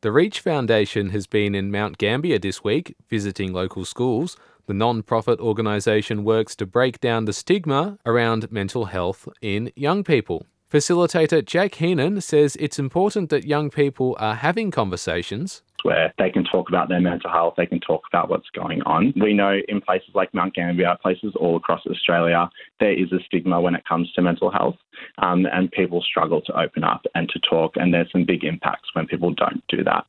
The Reach Foundation has been in Mount Gambier this week, visiting local schools. The non-profit organisation works to break down the stigma around mental health in young people. Facilitator Jack Heenan says it's important that young people are having conversations where they can talk about their mental health, they can talk about what's going on. We know in places like Mount Gambier, places all across Australia, there is a stigma when it comes to mental health, and people struggle to open up and to talk, and there's some big impacts when people don't do that.